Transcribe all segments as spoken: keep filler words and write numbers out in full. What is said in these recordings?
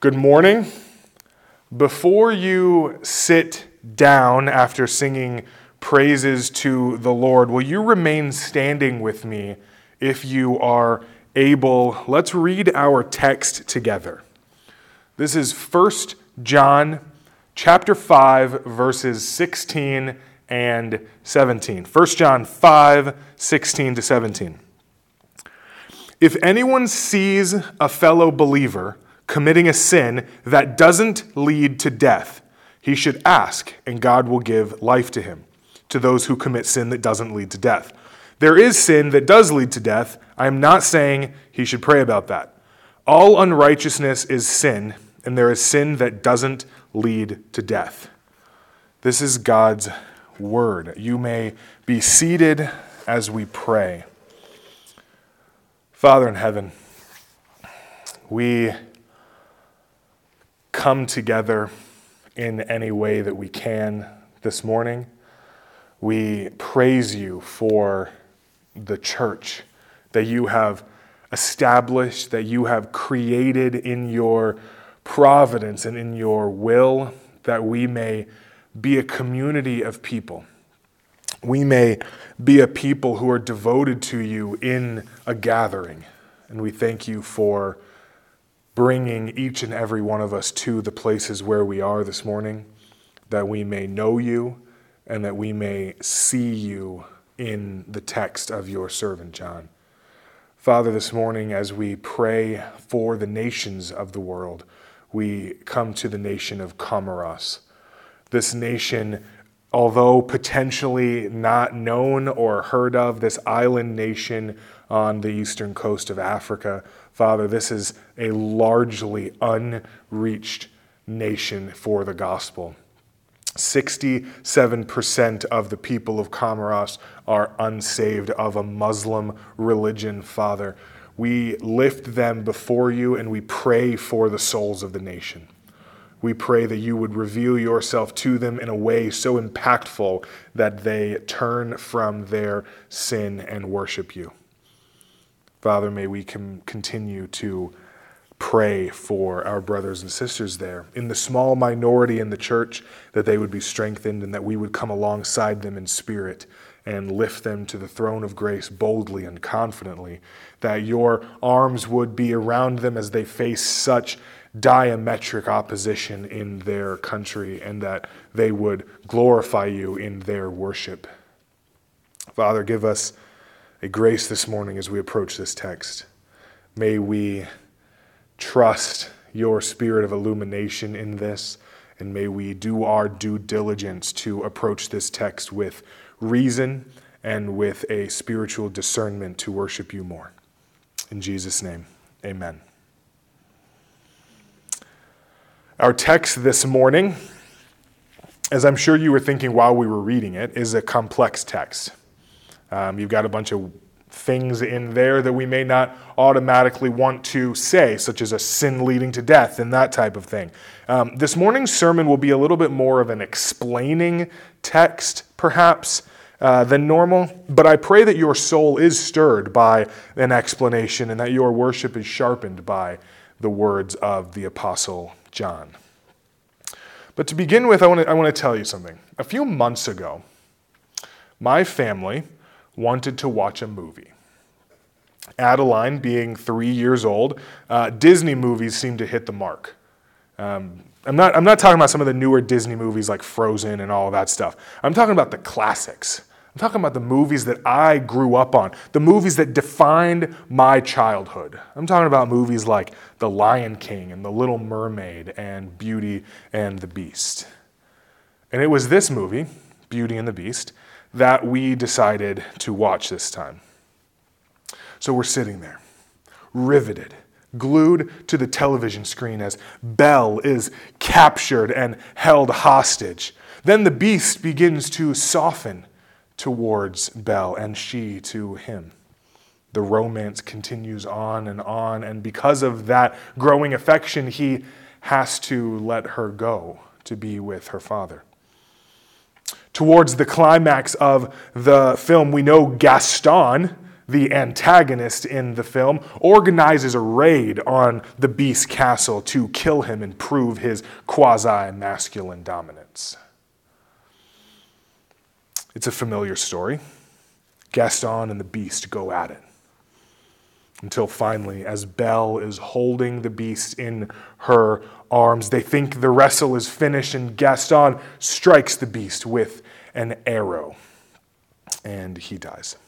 Good morning. Before you sit down after singing praises to the Lord, will you remain standing with me if you are able? Let's read our text together. This is First John chapter five, verses sixteen and seventeen. First John five, sixteen to seventeen. If anyone sees a fellow believer committing a sin that doesn't lead to death, he should ask, and God will give life to him, to those who commit sin that doesn't lead to death. There is sin that does lead to death. I am not saying he should pray about that. All unrighteousness is sin, and there is sin that doesn't lead to death. This is God's word. You may be seated as we pray. Father in heaven, we come together in any way that we can this morning. We praise you for the church that you have established, that you have created in your providence and in your will, that we may be a community of people. We may be a people who are devoted to you in a gathering. And we thank you for bringing each and every one of us to the places where we are this morning, that we may know you and that we may see you in the text of your servant John. Father, this morning as we pray for the nations of the world, we come to the nation of Comoros. This nation, although potentially not known or heard of, this island nation on the eastern coast of Africa, Father, this is a largely unreached nation for the gospel. sixty-seven percent of the people of Comoros are unsaved of a Muslim religion, Father. We lift them before you and we pray for the souls of the nation. We pray that you would reveal yourself to them in a way so impactful that they turn from their sin and worship you. Father, may we com- continue to pray for our brothers and sisters there in the small minority in the church, that they would be strengthened and that we would come alongside them in spirit and lift them to the throne of grace boldly and confidently, that your arms would be around them as they face such diametric opposition in their country, and that they would glorify you in their worship. Father, give us a grace this morning as we approach this text. May we trust your spirit of illumination in this, and may we do our due diligence to approach this text with reason and with a spiritual discernment to worship you more. In Jesus' name, amen. Our text this morning, as I'm sure you were thinking while we were reading it, is a complex text. Um, you've got a bunch of things in there that we may not automatically want to say, such as a sin leading to death and that type of thing. Um, this morning's sermon will be a little bit more of an explaining text, perhaps, uh, than normal, but I pray that your soul is stirred by an explanation and that your worship is sharpened by the words of the Apostle John. But to begin with, I want to I want to tell you something. A few months ago, my family wanted to watch a movie. Adeline, being three years old, uh, Disney movies seem to hit the mark. Um, I'm not I'm not talking about some of the newer Disney movies like Frozen and all of that stuff. I'm talking about the classics. I'm talking about the movies that I grew up on, the movies that defined my childhood. I'm talking about movies like The Lion King and The Little Mermaid and Beauty and the Beast. And it was this movie, Beauty and the Beast, that we decided to watch this time. So we're sitting there, riveted, glued to the television screen as Belle is captured and held hostage. Then the Beast begins to soften towards Belle and she to him. The romance continues on and on, and because of that growing affection, he has to let her go to be with her father. Towards the climax of the film, we know Gaston, the antagonist in the film, organizes a raid on the beast's castle to kill him and prove his quasi-masculine dominance. It's a familiar story. Gaston and the beast go at it. Until finally, as Belle is holding the beast in her arms, they think the wrestle is finished, and Gaston strikes the beast with an arrow, and he dies.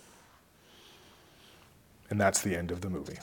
And that's the end of the movie.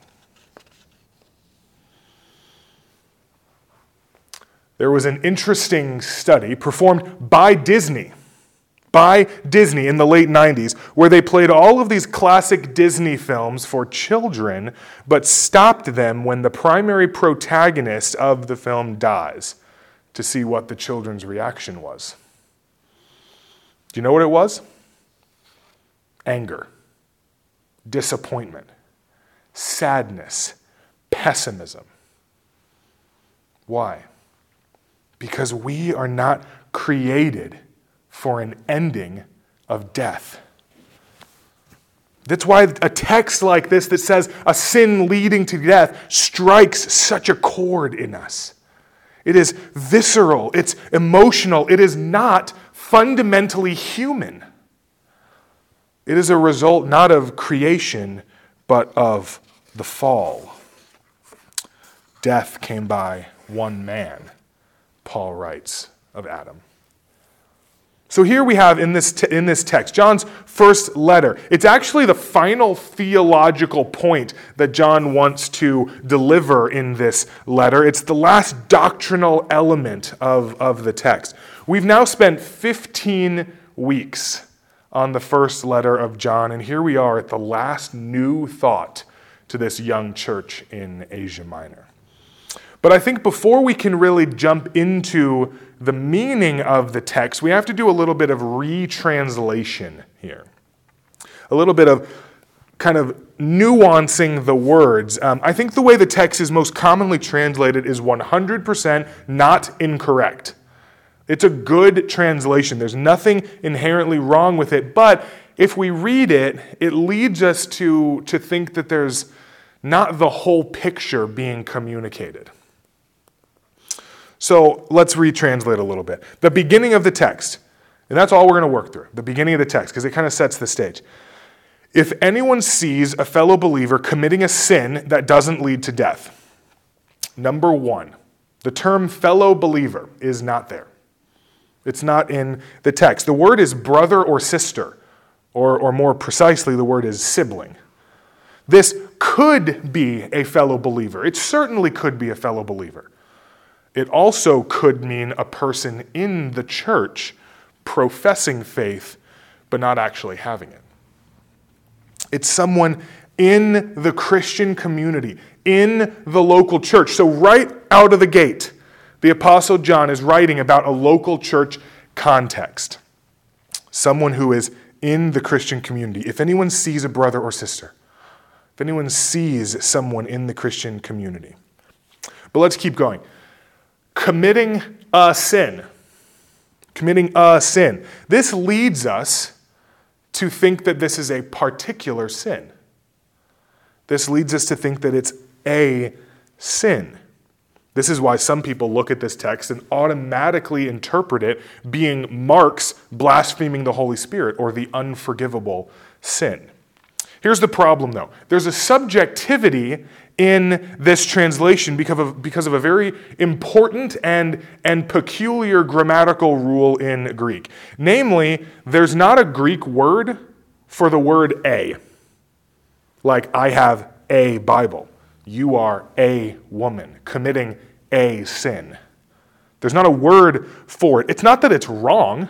There was an interesting study performed by Disney, by Disney in the late nineties, where they played all of these classic Disney films for children, but stopped them when the primary protagonist of the film dies to see what the children's reaction was. Do you know what it was? Anger, disappointment, sadness, pessimism. Why? Because we are not created for an ending of death. That's why a text like this that says a sin leading to death strikes such a chord in us. It is visceral, it's emotional, it is not fundamentally human. It is a result not of creation, but of the fall. Death came by one man, Paul writes of Adam. So here we have in this te- in this text, John's first letter. It's actually the final theological point that John wants to deliver in this letter. It's the last doctrinal element of, of the text. We've now spent fifteen weeks on the first letter of John, and here we are at the last new thought to this young church in Asia Minor. But I think before we can really jump into the meaning of the text, we have to do a little bit of retranslation here. A little bit of kind of nuancing the words. Um, I think the way the text is most commonly translated is one hundred percent not incorrect. It's a good translation. There's nothing inherently wrong with it. But if we read it, it leads us to, to think that there's not the whole picture being communicated. So let's retranslate a little bit. The beginning of the text, and that's all we're going to work through, the beginning of the text, because it kind of sets the stage. If anyone sees a fellow believer committing a sin that doesn't lead to death, number one, the term fellow believer is not there. It's not in the text. The word is brother or sister, or, or more precisely, the word is sibling. This could be a fellow believer. It certainly could be a fellow believer. It also could mean a person in the church professing faith, but not actually having it. It's someone in the Christian community, in the local church. So right out of the gate, the Apostle John is writing about a local church context. Someone who is in the Christian community. If anyone sees a brother or sister, if anyone sees someone in the Christian community. But let's keep going. Committing a sin. Committing a sin. This leads us to think that this is a particular sin. This leads us to think that it's a sin. This is why some people look at this text and automatically interpret it being Mark's blaspheming the Holy Spirit or the unforgivable sin. Here's the problem, though. There's a subjectivity in this translation because of, because of a very important and, and peculiar grammatical rule in Greek. Namely, there's not a Greek word for the word a. Like, I have a Bible. You are a woman committing a sin. There's not a word for it. It's not that it's wrong,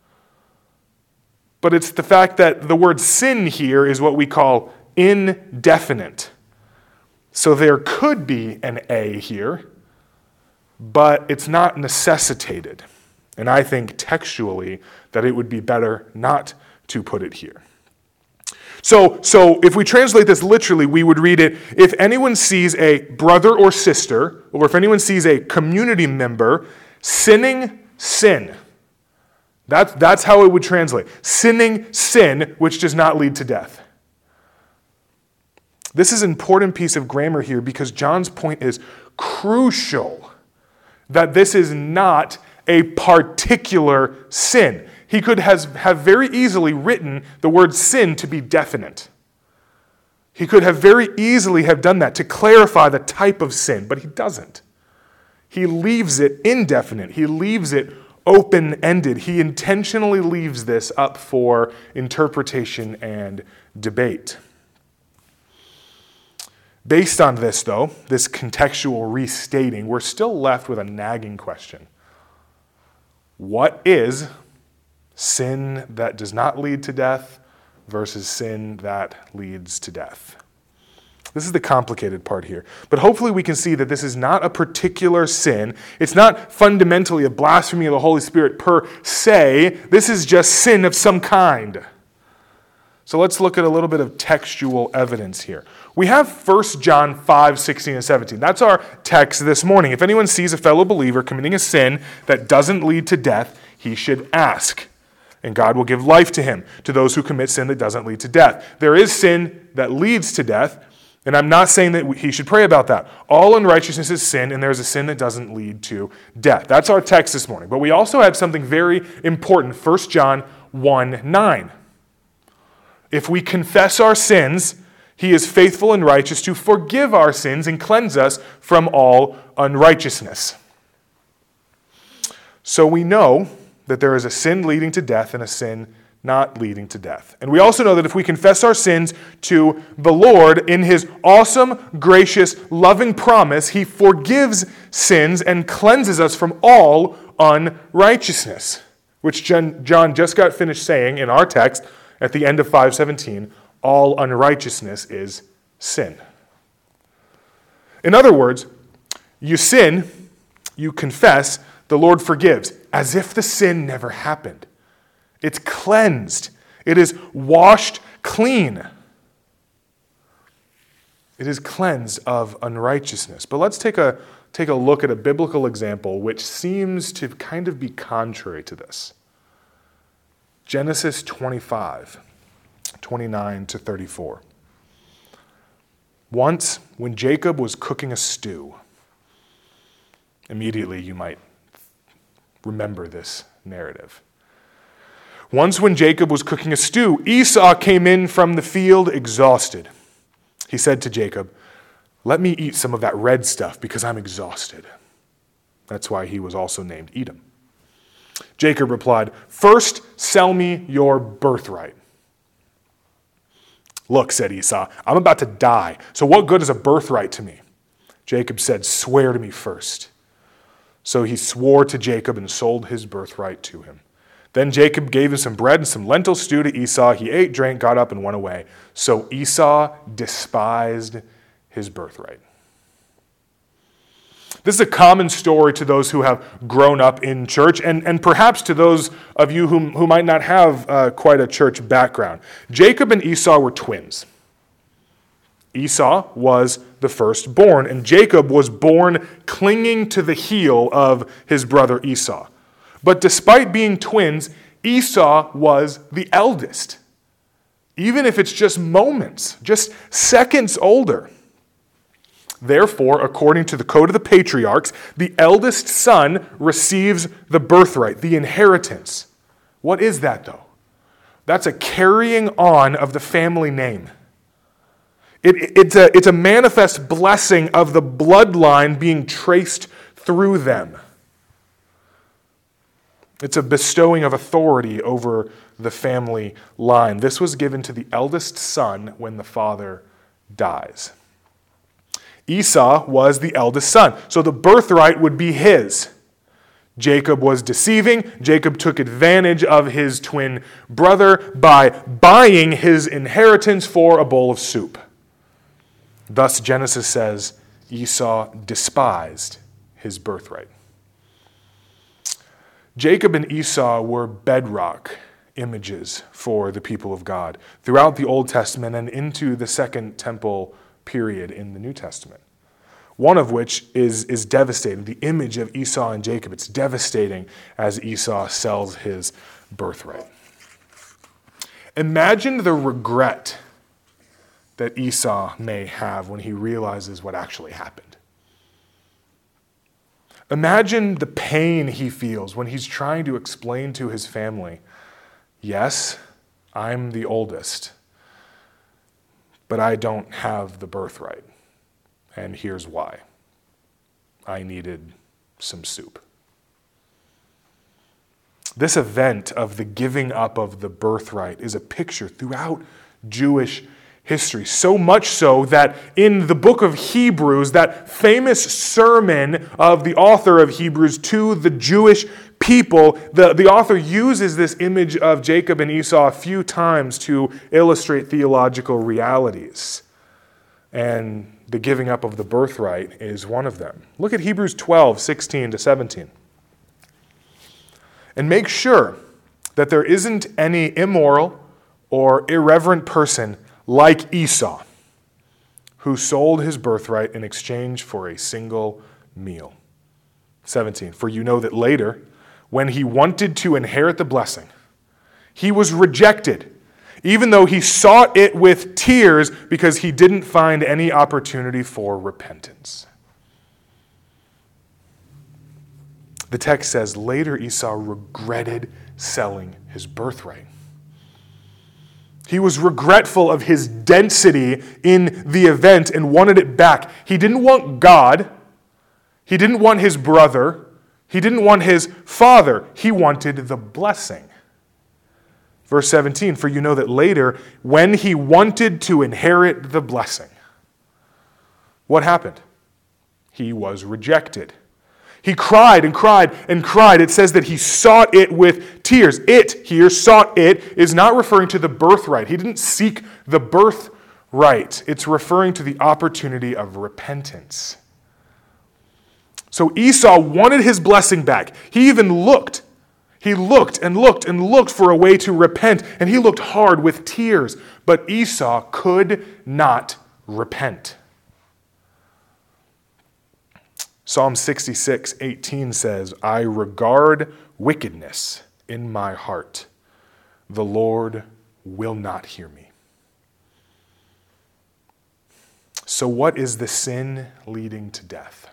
but it's the fact that the word sin here is what we call indefinite. So there could be an a here, but it's not necessitated. And I think textually that it would be better not to put it here. So, so if we translate this literally, we would read it, if anyone sees a brother or sister, or if anyone sees a community member sinning sin, that, that's how it would translate. Sinning sin, which does not lead to death. This is an important piece of grammar here because John's point is crucial, that this is not a particular sin. He could has, have very easily written the word sin to be definite. He could have very easily have done that to clarify the type of sin, but he doesn't. He leaves it indefinite. He leaves it open-ended. He intentionally leaves this up for interpretation and debate. Based on this, though, this contextual restating, we're still left with a nagging question. What is sin that does not lead to death versus sin that leads to death? This is the complicated part here. But hopefully we can see that this is not a particular sin. It's not fundamentally a blasphemy of the Holy Spirit per se. This is just sin of some kind. So let's look at a little bit of textual evidence here. We have First John five, sixteen and seventeen. That's our text this morning. If anyone sees a fellow believer committing a sin that doesn't lead to death, he should ask, and God will give life to him, to those who commit sin that doesn't lead to death. There is sin that leads to death, and I'm not saying that he should pray about that. All unrighteousness is sin, and there's a sin that doesn't lead to death. That's our text this morning. But we also have something very important, First John one, nine. If we confess our sins, he is faithful and righteous to forgive our sins and cleanse us from all unrighteousness. So we know that there is a sin leading to death and a sin not leading to death. And we also know that if we confess our sins to the Lord in his awesome, gracious, loving promise, he forgives sins and cleanses us from all unrighteousness, which John just got finished saying in our text at the end of five seventeen, all unrighteousness is sin. In other words, you sin, you confess, the Lord forgives, as if the sin never happened. It's cleansed. It is washed clean. It is cleansed of unrighteousness. But let's take a, take a look at a biblical example which seems to kind of be contrary to this. Genesis twenty-five, twenty-nine to thirty-four. Once, when Jacob was cooking a stew, immediately you might remember this narrative. Once when Jacob was cooking a stew, Esau came in from the field exhausted. He said to Jacob, "Let me eat some of that red stuff because I'm exhausted." That's why he was also named Edom. Jacob replied, "First, sell me your birthright." "Look," said Esau, "I'm about to die, so what good is a birthright to me?" Jacob said, "Swear to me first." So he swore to Jacob and sold his birthright to him. Then Jacob gave him some bread and some lentil stew to Esau. He ate, drank, got up, and went away. So Esau despised his birthright. This is a common story to those who have grown up in church, and, and perhaps to those of you who, who might not have uh, quite a church background. Jacob and Esau were twins. Esau was the firstborn, and Jacob was born clinging to the heel of his brother Esau. But despite being twins, Esau was the eldest, even if it's just moments, just seconds older. Therefore, according to the code of the patriarchs, the eldest son receives the birthright, the inheritance. What is that, though? That's a carrying on of the family name. It, it's, a, it's a manifest blessing of the bloodline being traced through them. It's a bestowing of authority over the family line. This was given to the eldest son when the father dies. Esau was the eldest son, so the birthright would be his. Jacob was deceiving. Jacob took advantage of his twin brother by buying his inheritance for a bowl of soup. Thus, Genesis says Esau despised his birthright. Jacob and Esau were bedrock images for the people of God throughout the Old Testament and into the Second Temple period in the New Testament. One of which is, is devastating. The image of Esau and Jacob, it's devastating as Esau sells his birthright. Imagine the regret that Esau may have when he realizes what actually happened. Imagine the pain he feels when he's trying to explain to his family, yes, I'm the oldest, but I don't have the birthright. And here's why. I needed some soup. This event of the giving up of the birthright is a picture throughout Jewish history. So much so that in the book of Hebrews, that famous sermon of the author of Hebrews to the Jewish people, the, the author uses this image of Jacob and Esau a few times to illustrate theological realities. And the giving up of the birthright is one of them. Look at Hebrews twelve, sixteen to seventeen. And make sure that there isn't any immoral or irreverent person like Esau, who sold his birthright in exchange for a single meal. seventeen, for you know that later, when he wanted to inherit the blessing, he was rejected, even though he sought it with tears because he didn't find any opportunity for repentance. The text says, later Esau regretted selling his birthright. He was regretful of his density in the event and wanted it back. He didn't want God. He didn't want his brother. He didn't want his father. He wanted the blessing. Verse seventeen, for you know that later, when he wanted to inherit the blessing, what happened? He was rejected. He cried and cried and cried. It says that he sought it with tears. It here, sought it, is not referring to the birthright. He didn't seek the birthright. It's referring to the opportunity of repentance. So Esau wanted his blessing back. He even looked. He looked and looked and looked for a way to repent, and he looked hard with tears. But Esau could not repent. Psalm sixty-six, eighteen says, I regard wickedness in my heart. The Lord will not hear me. So what is the sin leading to death?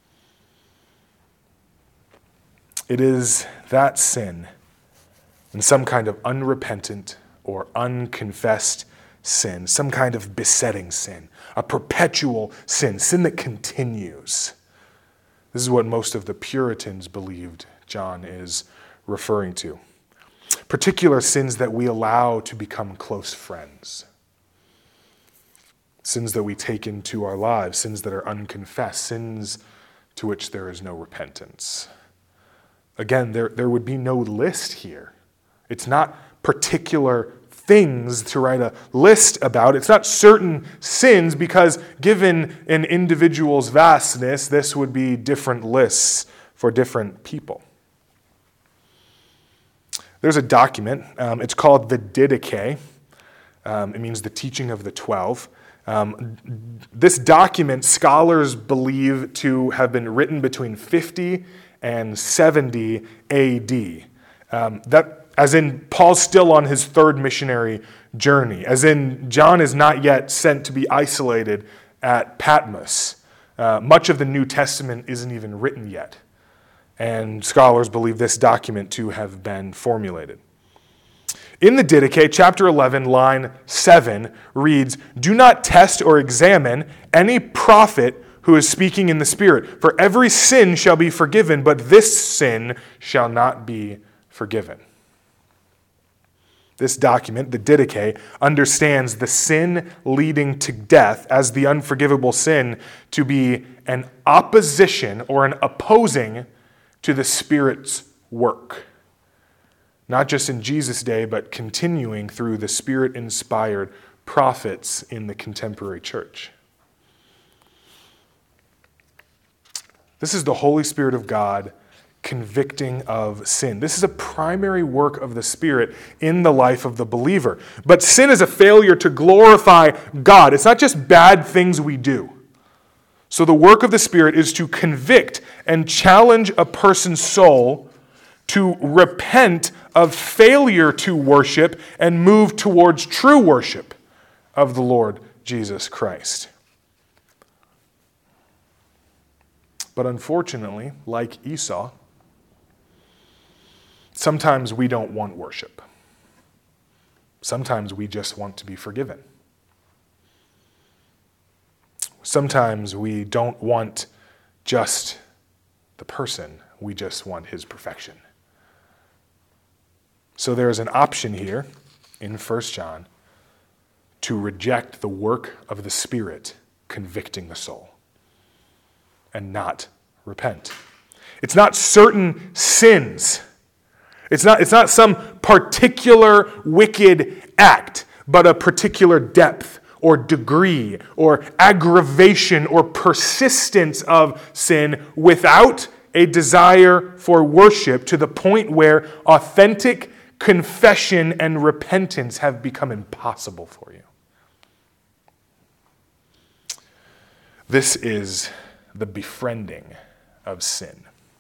It is that sin, and some kind of unrepentant or unconfessed sin, some kind of besetting sin, a perpetual sin, sin that continues. This is what most of the Puritans believed John is referring to. Particular sins that we allow to become close friends. Sins that we take into our lives, sins that are unconfessed, sins to which there is no repentance. Again, there, there would be no list here. It's not particular things to write a list about. It's not certain sins, because given an individual's vastness, this would be different lists for different people. There's a document. Um, it's called the Didache. Um, it means the teaching of the twelve. Um, this document, scholars believe to have been written between fifty and seventy A D. Um, that As in, Paul's still on his third missionary journey. As in, John is not yet sent to be isolated at Patmos. Uh, much of the New Testament isn't even written yet. And scholars believe this document to have been formulated. In the Didache, chapter eleven, line seven, reads, do not test or examine any prophet who is speaking in the Spirit, for every sin shall be forgiven, but this sin shall not be forgiven. This document, the Didache, understands the sin leading to death as the unforgivable sin to be an opposition or an opposing to the Spirit's work. Not just in Jesus' day, but continuing through the Spirit-inspired prophets in the contemporary church. This is the Holy Spirit of God convicting of sin. This is a primary work of the Spirit in the life of the believer. But sin is a failure to glorify God. It's not just bad things we do. So the work of the Spirit is to convict and challenge a person's soul to repent of failure to worship and move towards true worship of the Lord Jesus Christ. But unfortunately, like Esau, sometimes we don't want worship. Sometimes we just want to be forgiven. Sometimes we don't want just the person, we just want his perfection. So there's an option here in First John to reject the work of the Spirit convicting the soul and not repent. It's not certain sins. It's not, it's not some particular wicked act, but a particular depth or degree or aggravation or persistence of sin without a desire for worship to the point where authentic confession and repentance have become impossible for you. This is the befriending of sin,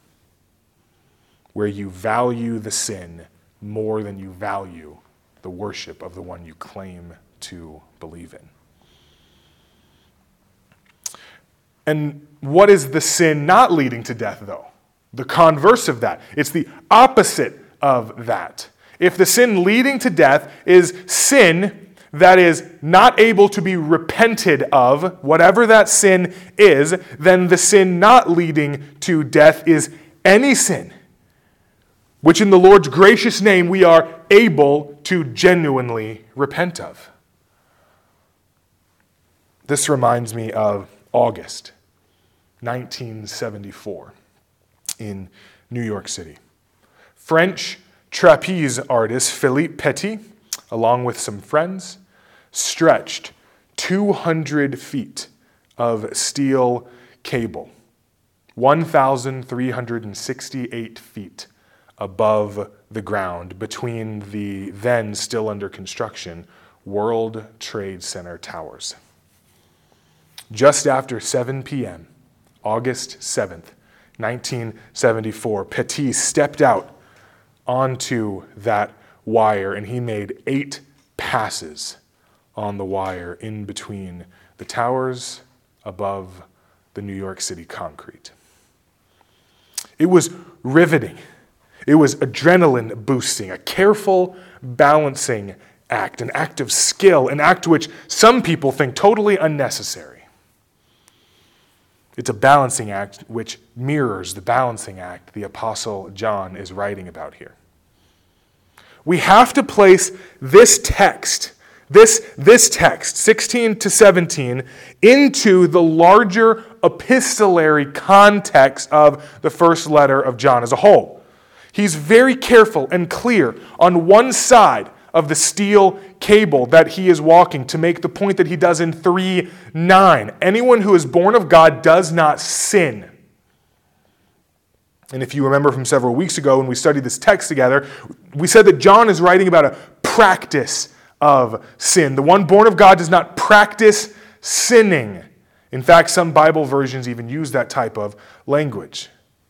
where you value the sin more than you value the worship of the one you claim to believe in. And what is the sin not leading to death, though? The converse of that. It's the opposite of that. If the sin leading to death is sin that is not able to be repented of, whatever that sin is, then the sin not leading to death is any sin, which in the Lord's gracious name we are able to genuinely repent of. This reminds me of August nineteen seventy-four in New York City. French trapeze artist Philippe Petit, along with some friends, stretched two hundred feet of steel cable, one thousand three hundred sixty-eight feet above the ground between the then still under construction World Trade Center towers. Just after seven p.m., August seventh, nineteen seventy-four, Petit stepped out onto that wire and he made eight passes on the wire in between the towers above the New York City concrete. It was riveting. It was adrenaline boosting, a careful balancing act, an act of skill, an act which some people think totally unnecessary. It's a balancing act which mirrors the balancing act the Apostle John is writing about here. We have to place this text, this, this text, sixteen to seventeen, into the larger epistolary context of the first letter of John as a whole. He's very careful and clear on one side of the steel cable that he is walking to make the point that he does in three nine. Anyone who is born of God does not sin. And if you remember from several weeks ago when we studied this text together, we said that John is writing about a practice of sin. The one born of God does not practice sinning. In fact, some Bible versions even use that type of language.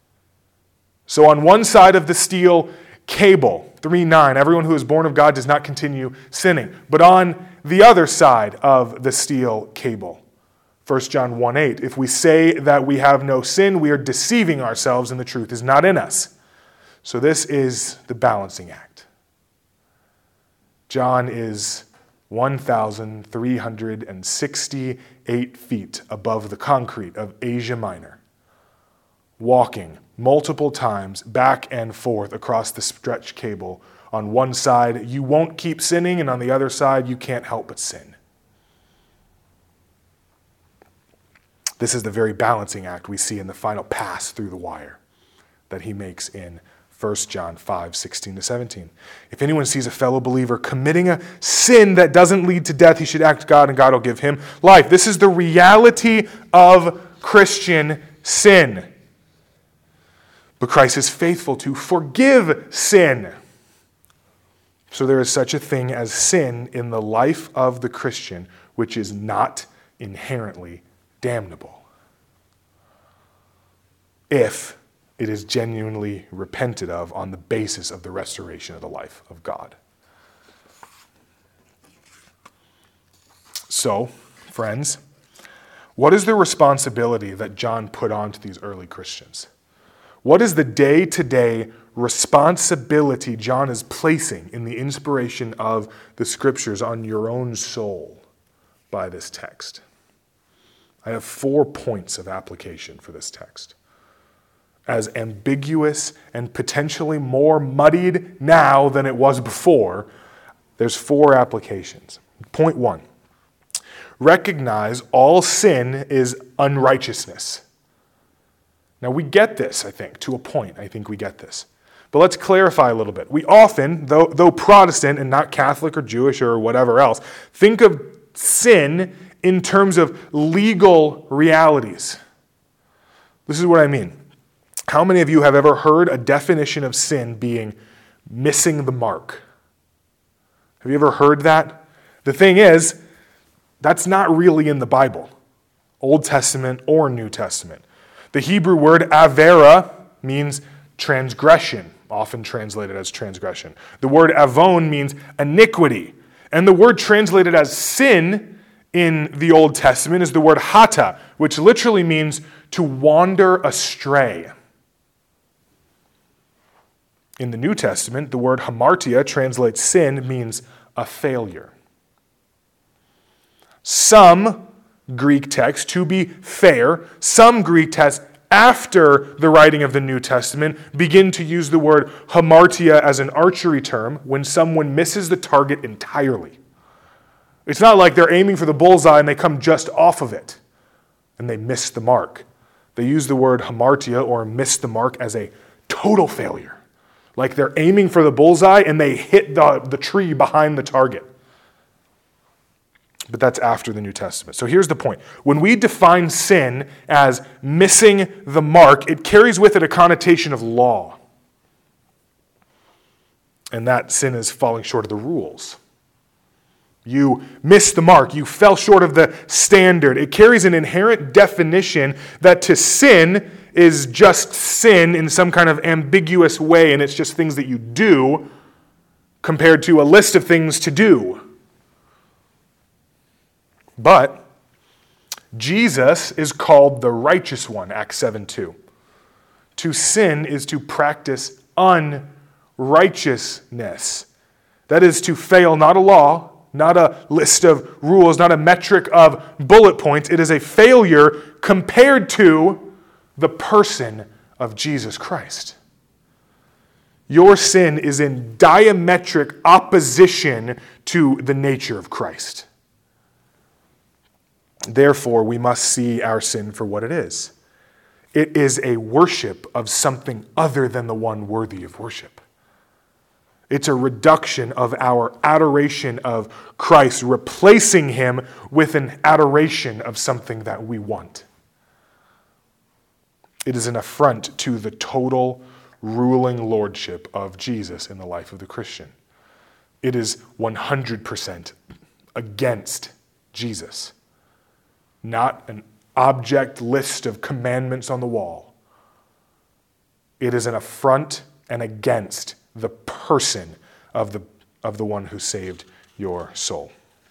So on one side of the steel cable, three nine, everyone who is born of God does not continue sinning. But on the other side of the steel cable, First John one eight, if we say that we have no sin, we are deceiving ourselves and the truth is not in us. So this is the balancing act. John is one thousand three hundred sixty-eight feet above the concrete of Asia Minor, walking multiple times back and forth across the stretch cable. On one side, you won't keep sinning, and on the other side, you can't help but sin. This is the very balancing act we see in the final pass through the wire that he makes in First John five, sixteen to seventeen. If anyone sees a fellow believer committing a sin that doesn't lead to death, he should act God and God will give him life. This is the reality of Christian sin. But Christ is faithful to forgive sin. So there is such a thing as sin in the life of the Christian, which is not inherently damnable, if it is genuinely repented of on the basis of the restoration of the life of God. So, friends, what is the responsibility that John put onto these early Christians? What is the day-to-day responsibility John is placing in the inspiration of the Scriptures on your own soul by this text? I have four points of application for this text. As ambiguous and potentially more muddied now than it was before, there's four applications. Point one, recognize all sin is unrighteousness. Now we get this, I think, to a point. I think we get this. But let's clarify a little bit. We often, though, though Protestant and not Catholic or Jewish or whatever else, think of sin in terms of legal realities. This is what I mean. How many of you have ever heard a definition of sin being missing the mark? Have you ever heard that? The thing is, that's not really in the Bible, Old Testament or New Testament. The Hebrew word avera means transgression, often translated as transgression. The word avon means iniquity. And the word translated as sin in the Old Testament is the word hata, which literally means to wander astray. In the New Testament, the word hamartia translates sin means a failure. Some Greek texts, to be fair, some Greek texts after the writing of the New Testament begin to use the word hamartia as an archery term when someone misses the target entirely. It's not like they're aiming for the bullseye and they come just off of it and they miss the mark. They use the word hamartia or miss the mark as a total failure. Like they're aiming for the bullseye and they hit the, the tree behind the target. But that's after the New Testament. So here's the point. When we define sin as missing the mark, it carries with it a connotation of law. And that sin is falling short of the rules. You missed the mark. You fell short of the standard. It carries an inherent definition that to sin is just sin in some kind of ambiguous way, and it's just things that you do compared to a list of things to do. But Jesus is called the righteous one, Acts seven two. To sin is to practice unrighteousness. That is to fail not a law, not a list of rules, not a metric of bullet points. It is a failure compared to the person of Jesus Christ. Your sin is in diametric opposition to the nature of Christ. Therefore, we must see our sin for what it is. It is a worship of something other than the one worthy of worship. It's a reduction of our adoration of Christ, replacing him with an adoration of something that we want. It is an affront to the total ruling lordship of Jesus in the life of the Christian. It is one hundred percent against Jesus. Not an object list of commandments on the wall. It is an affront and against the person of the, of the one who saved your soul.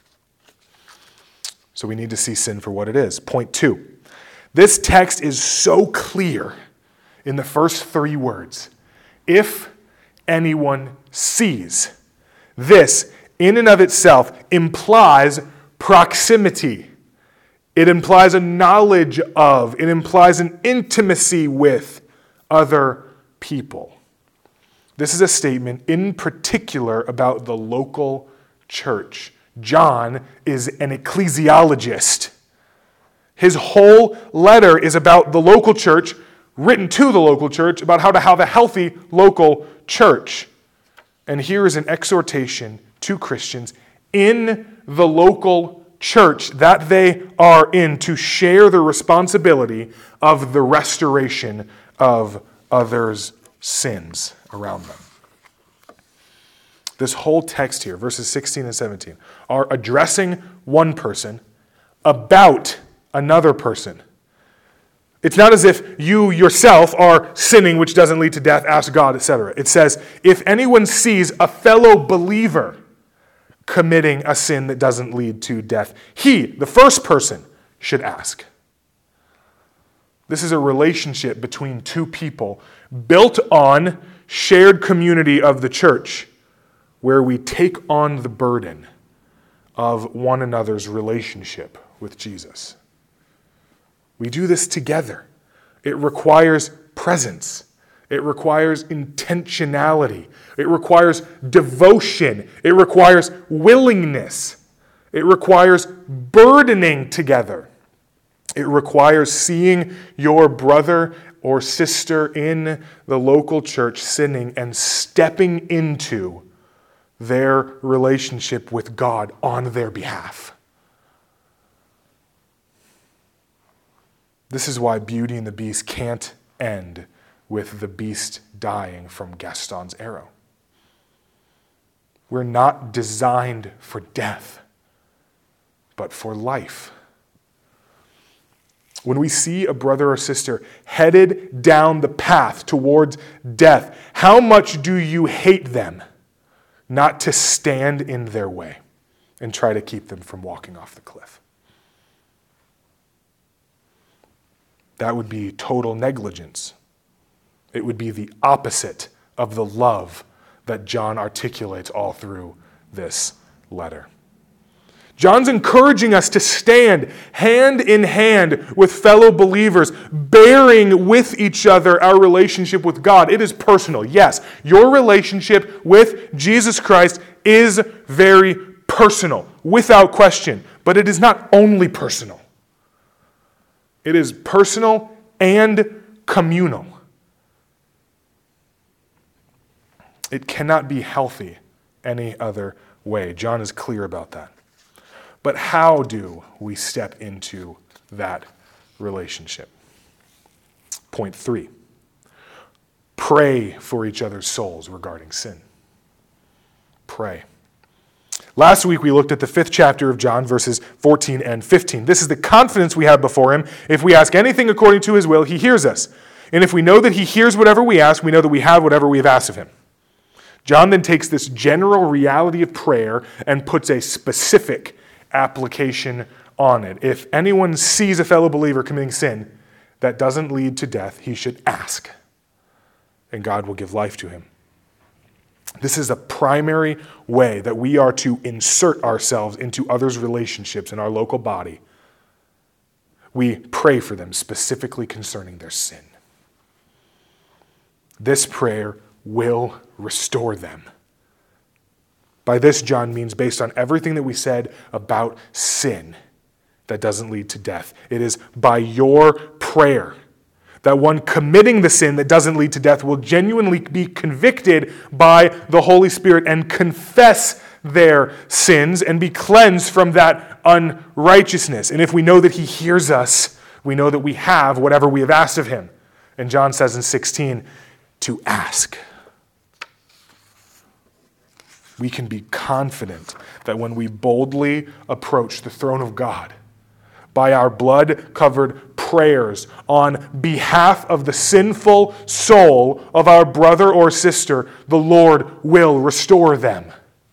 So we need to see sin for what it is. Point two. This text is so clear in the first three words. If anyone sees. This, in and of itself, implies proximity. It implies a knowledge of, it implies an intimacy with other people. This is a statement in particular about the local church. John is an ecclesiologist. His whole letter is about the local church, written to the local church, about how to have a healthy local church. And here is an exhortation to Christians in the local church that they are in to share the responsibility of the restoration of others' sins around them. This whole text here, verses sixteen and seventeen, are addressing one person about another person. It's not as if you yourself are sinning, which doesn't lead to death, ask God, et cetera. It says, if anyone sees a fellow believer committing a sin that doesn't lead to death? He, the first person, should ask. This is a relationship between two people built on shared community of the church, where we take on the burden of one another's relationship with Jesus. We do this together. It requires presence. It requires intentionality. It requires devotion. It requires willingness. It requires burdening together. It requires seeing your brother or sister in the local church sinning and stepping into their relationship with God on their behalf. This is why Beauty and the Beast can't end with the beast dying from Gaston's arrow. We're not designed for death, but for life. When we see a brother or sister headed down the path towards death, how much do you hate them not to stand in their way and try to keep them from walking off the cliff? That would be total negligence. It would be the opposite of the love that John articulates all through this letter. John's encouraging us to stand hand in hand with fellow believers, bearing with each other our relationship with God. It is personal. Yes, your relationship with Jesus Christ is very personal, without question. But it is not only personal. It is personal and communal. It cannot be healthy any other way. John is clear about that. But how do we step into that relationship? Point three, pray for each other's souls regarding sin. Pray. Last week we looked at the fifth chapter of John, verses fourteen and fifteen. This is the confidence we have before him. If we ask anything according to his will, he hears us. And if we know that he hears whatever we ask, we know that we have whatever we have asked of him. John then takes this general reality of prayer and puts a specific application on it. If anyone sees a fellow believer committing sin that doesn't lead to death, he should ask, and God will give life to him. This is a primary way that we are to insert ourselves into others' relationships in our local body. We pray for them specifically concerning their sin. This prayer will restore them. By this, John means based on everything that we said about sin that doesn't lead to death. It is by your prayer that one committing the sin that doesn't lead to death will genuinely be convicted by the Holy Spirit and confess their sins and be cleansed from that unrighteousness. And if we know that he hears us, we know that we have whatever we have asked of him. And John says in sixteen, to ask. We can be confident that when we boldly approach the throne of God, by our blood-covered prayers on behalf of the sinful soul of our brother or sister, the Lord will restore them.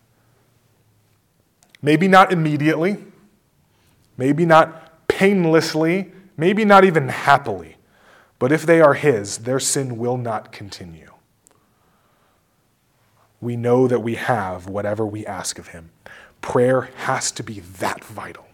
Maybe not immediately, maybe not painlessly, maybe not even happily, but if they are his, their sin will not continue. We know that we have whatever we ask of him. Prayer has to be that vital.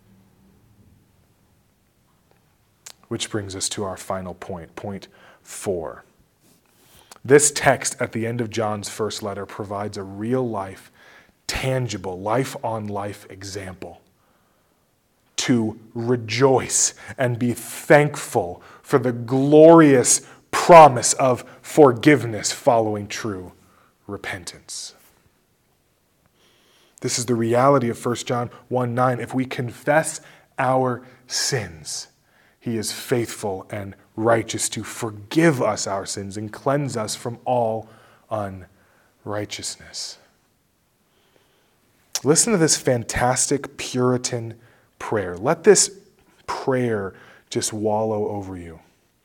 Which brings us to our final point, point four. This text at the end of John's first letter provides a real-life, tangible, life-on-life example to rejoice and be thankful for the glorious promise of forgiveness following true repentance. This is the reality of First John one nine. If we confess our sins, he is faithful and righteous to forgive us our sins and cleanse us from all unrighteousness. Listen to this fantastic Puritan prayer. Let this prayer just wallow over you.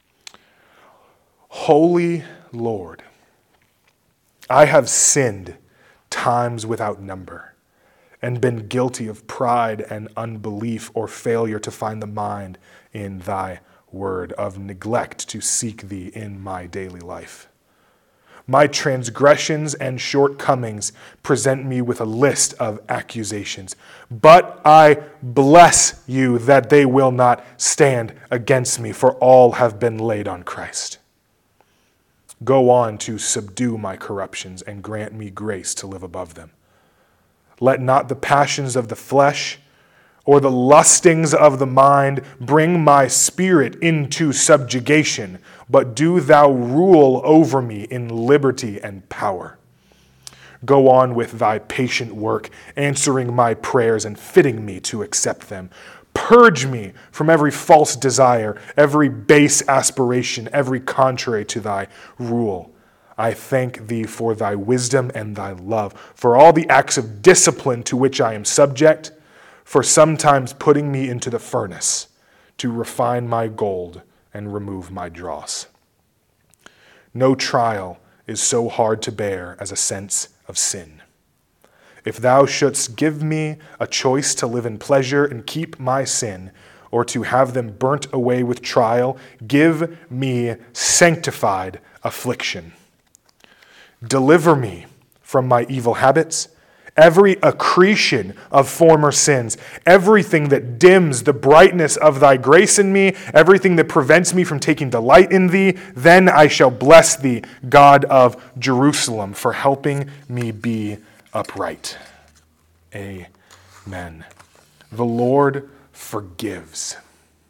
Holy Lord, I have sinned times without number, and been guilty of pride and unbelief or failure to find the mind in thy word, of neglect to seek thee in my daily life. My transgressions and shortcomings present me with a list of accusations, but I bless you that they will not stand against me, for all have been laid on Christ. Go on to subdue my corruptions and grant me grace to live above them. Let not the passions of the flesh or the lustings of the mind bring my spirit into subjugation, but do thou rule over me in liberty and power. Go on with thy patient work, answering my prayers and fitting me to accept them. Purge me from every false desire, every base aspiration, every contrary to thy rule. I thank thee for thy wisdom and thy love, for all the acts of discipline to which I am subject, for sometimes putting me into the furnace to refine my gold and remove my dross. No trial is so hard to bear as a sense of sin. If thou shouldst give me a choice to live in pleasure and keep my sin, or to have them burnt away with trial, give me sanctified affliction. Deliver me from my evil habits, every accretion of former sins, everything that dims the brightness of thy grace in me, everything that prevents me from taking delight in thee. Then I shall bless thee, God of Jerusalem, for helping me be upright. Amen. The Lord forgives.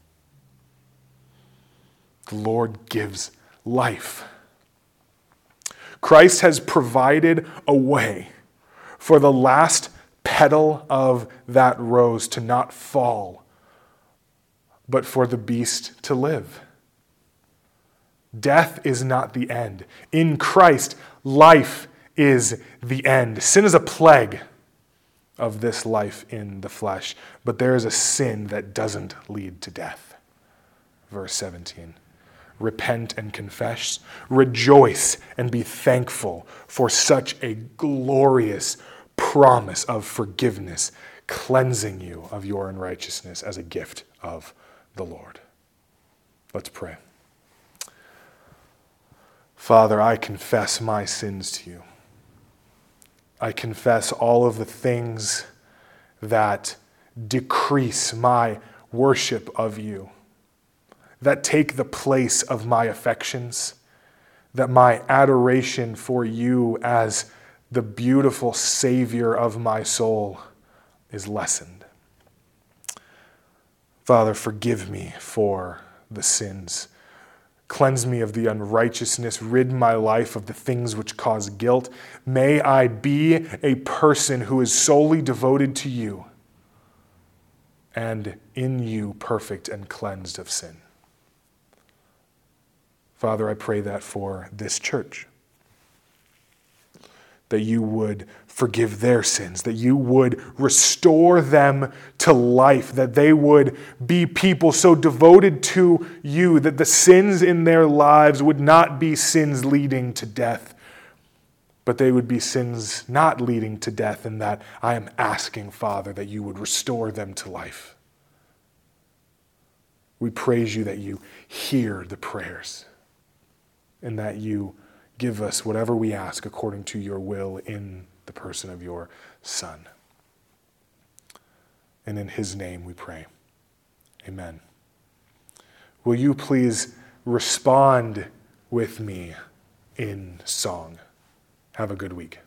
The Lord gives life. Christ has provided a way for the last petal of that rose to not fall, but for the beast to live. Death is not the end. In Christ, life is the end. Sin is a plague of this life in the flesh, but there is a sin that doesn't lead to death. Verse seventeen. Repent and confess. Rejoice and be thankful for such a glorious promise of forgiveness, cleansing you of your unrighteousness as a gift of the Lord. Let's pray. Father, I confess my sins to you. I confess all of the things that decrease my worship of you, that take the place of my affections, that my adoration for you as the beautiful Savior of my soul is lessened. Father, forgive me for the sins. Cleanse me of the unrighteousness. Rid my life of the things which cause guilt. May I be a person who is solely devoted to you and in you perfect and cleansed of sin. Father, I pray that for this church, that you would forgive their sins, that you would restore them to life, that they would be people so devoted to you that the sins in their lives would not be sins leading to death, but they would be sins not leading to death, and that I am asking, Father, that you would restore them to life. We praise you that you hear the prayers and that you give us whatever we ask according to your will in the person of your Son. And in his name we pray. Amen. Will you please respond with me in song? Have a good week.